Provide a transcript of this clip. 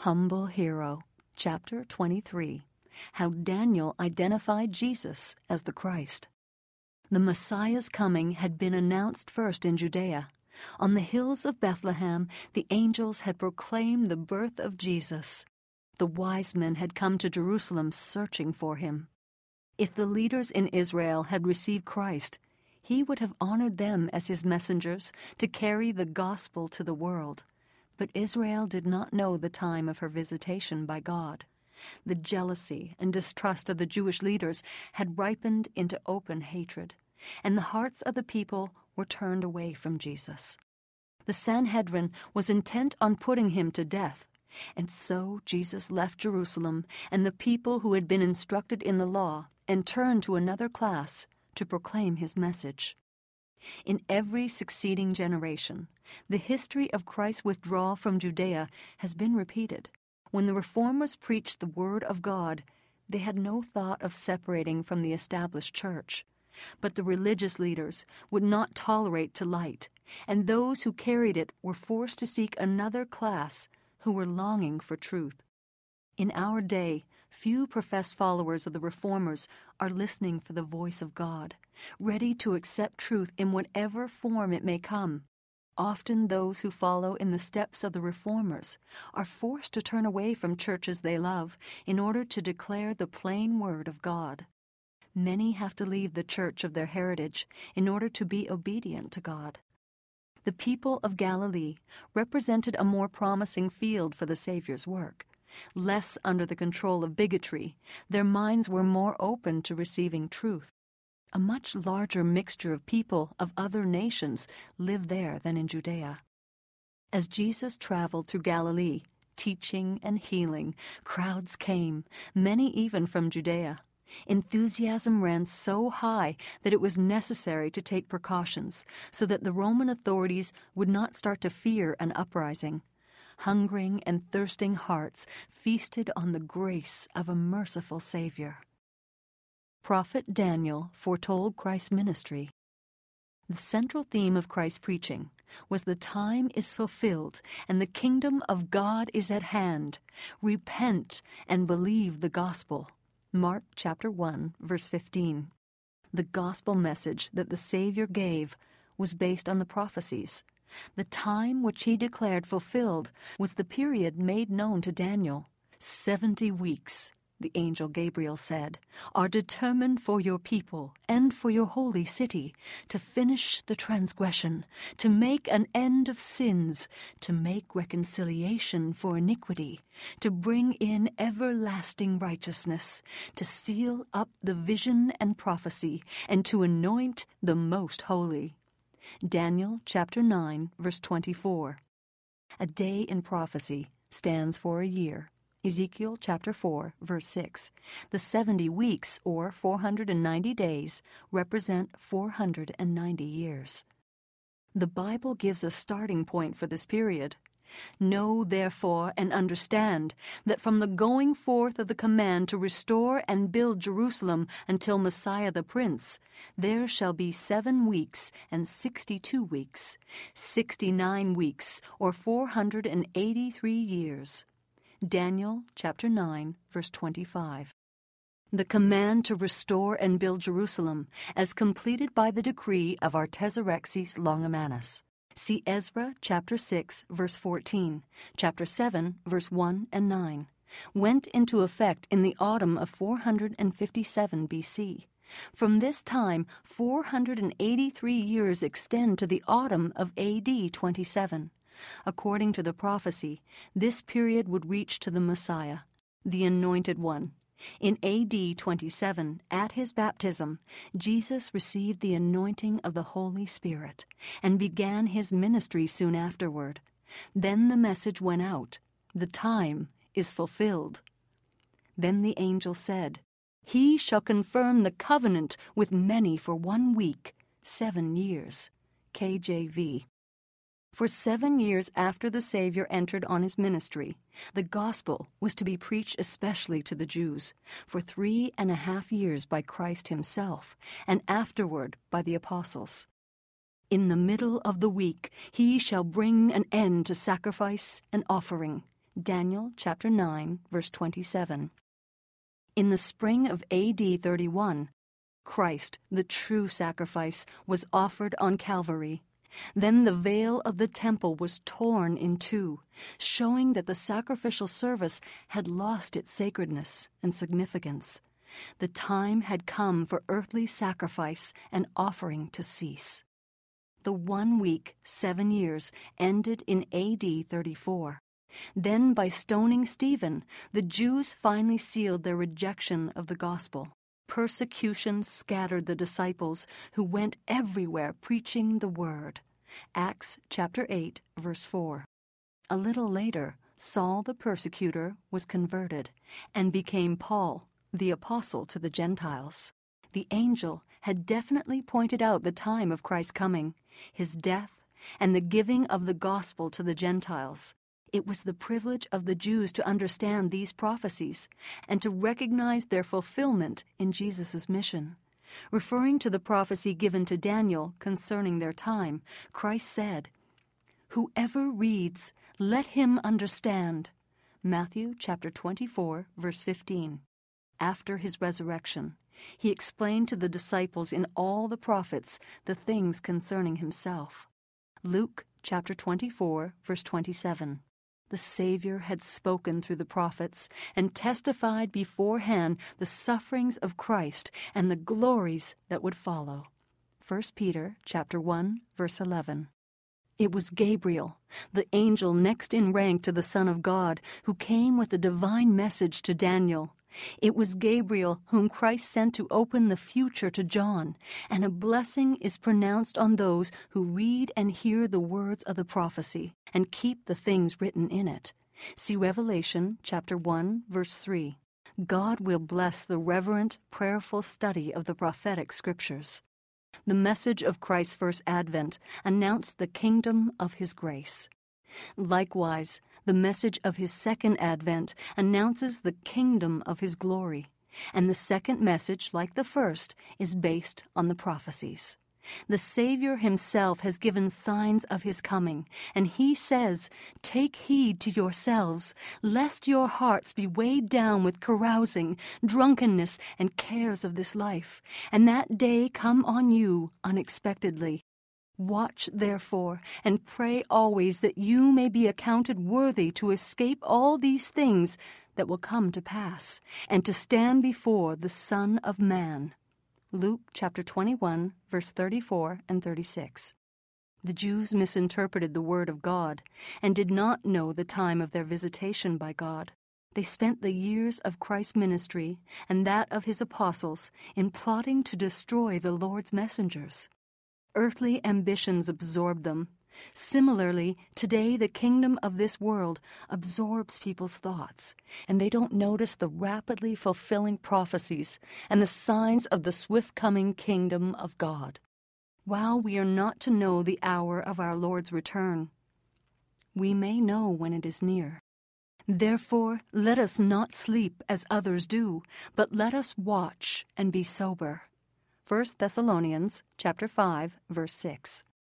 Humble Hero, Chapter 23, How Daniel Identified Jesus as the Christ. The Messiah's coming had been announced first in Judea. On the hills of Bethlehem, the angels had proclaimed the birth of Jesus. The wise men had come to Jerusalem searching for him. If the leaders in Israel had received Christ, he would have honored them as his messengers to carry the gospel to the world. But Israel did not know the time of her visitation by God. The jealousy and distrust of the Jewish leaders had ripened into open hatred, and the hearts of the people were turned away from Jesus. The Sanhedrin was intent on putting him to death, and so Jesus left Jerusalem and the people who had been instructed in the law and turned to another class to proclaim his message. In every succeeding generation, the history of Christ's withdrawal from Judea has been repeated. When the Reformers preached the Word of God, they had no thought of separating from the established church. But the religious leaders would not tolerate to light, and those who carried it were forced to seek another class who were longing for truth. In our day, few professed followers of the Reformers are listening for the voice of God, ready to accept truth in whatever form it may come. Often those who follow in the steps of the Reformers are forced to turn away from churches they love in order to declare the plain word of God. Many have to leave the church of their heritage in order to be obedient to God. The people of Galilee represented a more promising field for the Savior's work. Less under the control of bigotry, their minds were more open to receiving truth. A much larger mixture of people of other nations lived there than in Judea. As Jesus traveled through Galilee, teaching and healing, crowds came, many even from Judea. Enthusiasm ran so high that it was necessary to take precautions so that the Roman authorities would not start to fear an uprising. Hungering and thirsting hearts feasted on the grace of a merciful Savior. Prophet Daniel foretold Christ's ministry. The central theme of Christ's preaching was the time is fulfilled and the kingdom of God is at hand. Repent and believe the gospel. Mark chapter 1, verse 15. The gospel message that the Savior gave was based on the prophecies. The time which he declared fulfilled was the period made known to Daniel. 70 weeks, the angel Gabriel said, are determined for your people and for your holy city to finish the transgression, to make an end of sins, to make reconciliation for iniquity, to bring in everlasting righteousness, to seal up the vision and prophecy, and to anoint the most holy. Daniel chapter 9, verse 24. A day in prophecy stands for a year. Ezekiel chapter 4, verse 6. The 70 weeks, or 490 days, represent 490 years. The Bible gives a starting point for this period. Know, therefore, and understand that from the going forth of the command to restore and build Jerusalem until Messiah the Prince, there shall be 7 weeks and 62 weeks, 69 weeks, or 483 years. Daniel chapter 9, verse 25. The command to restore and build Jerusalem as completed by the decree of Artaxerxes Longimanus. See Ezra chapter 6, verse 14, chapter 7, verse 1 and 9, went into effect in the autumn of 457 B.C. From this time, 483 years extend to the autumn of A.D. 27. According to the prophecy, this period would reach to the Messiah, the Anointed One. In A.D. 27, at his baptism, Jesus received the anointing of the Holy Spirit and began his ministry soon afterward. Then the message went out, the time is fulfilled. Then the angel said, He shall confirm the covenant with many for 1 week, 7 years. KJV. For 7 years after the Savior entered on his ministry, the gospel was to be preached especially to the Jews, for 3.5 years by Christ himself, and afterward by the apostles. In the middle of the week he shall bring an end to sacrifice and offering, Daniel chapter 9, verse 27. In the spring of A.D. 31, Christ, the true sacrifice, was offered on Calvary. Then the veil of the temple was torn in two, showing that the sacrificial service had lost its sacredness and significance. The time had come for earthly sacrifice and offering to cease. The 1 week, 7 years ended in A.D. 34. Then, by stoning Stephen, the Jews finally sealed their rejection of the gospel. Persecution scattered the disciples, who went everywhere preaching the word. Acts chapter 8, verse 4. A little later, Saul the persecutor was converted and became Paul, the apostle to the Gentiles. The angel had definitely pointed out the time of Christ's coming, his death, and the giving of the gospel to the Gentiles. It was the privilege of the Jews to understand these prophecies and to recognize their fulfillment in Jesus' mission. Referring to the prophecy given to Daniel concerning their time, Christ said, "Whoever reads, let him understand." Matthew chapter 24, verse 15. After his resurrection, he explained to the disciples in all the prophets the things concerning himself. Luke chapter 24, verse 27. The Savior had spoken through the prophets and testified beforehand the sufferings of Christ and the glories that would follow. 1 Peter chapter 1, verse 11. It was Gabriel, the angel next in rank to the Son of God, who came with a divine message to Daniel. It was Gabriel whom Christ sent to open the future to John, and a blessing is pronounced on those who read and hear the words of the prophecy and keep the things written in it. See Revelation chapter 1, verse 3. God will bless the reverent, prayerful study of the prophetic scriptures. The message of Christ's first advent announced the kingdom of his grace. Likewise, the message of his second advent announces the kingdom of his glory, and the second message, like the first, is based on the prophecies. The Savior himself has given signs of his coming, and he says, "Take heed to yourselves, lest your hearts be weighed down with carousing, drunkenness, and cares of this life, and that day come on you unexpectedly. Watch, therefore, and pray always that you may be accounted worthy to escape all these things that will come to pass, and to stand before the Son of Man." Luke chapter 21, verse 34 and 36. The Jews misinterpreted the word of God and did not know the time of their visitation by God. They spent the years of Christ's ministry and that of his apostles in plotting to destroy the Lord's messengers. Earthly ambitions absorbed them. Similarly, today the kingdom of this world absorbs people's thoughts, and they don't notice the rapidly fulfilling prophecies and the signs of the swift coming kingdom of God. While we are not to know the hour of our Lord's return, we may know when it is near. Therefore, let us not sleep as others do, but let us watch and be sober. 1 Thessalonians chapter 5, verse 6.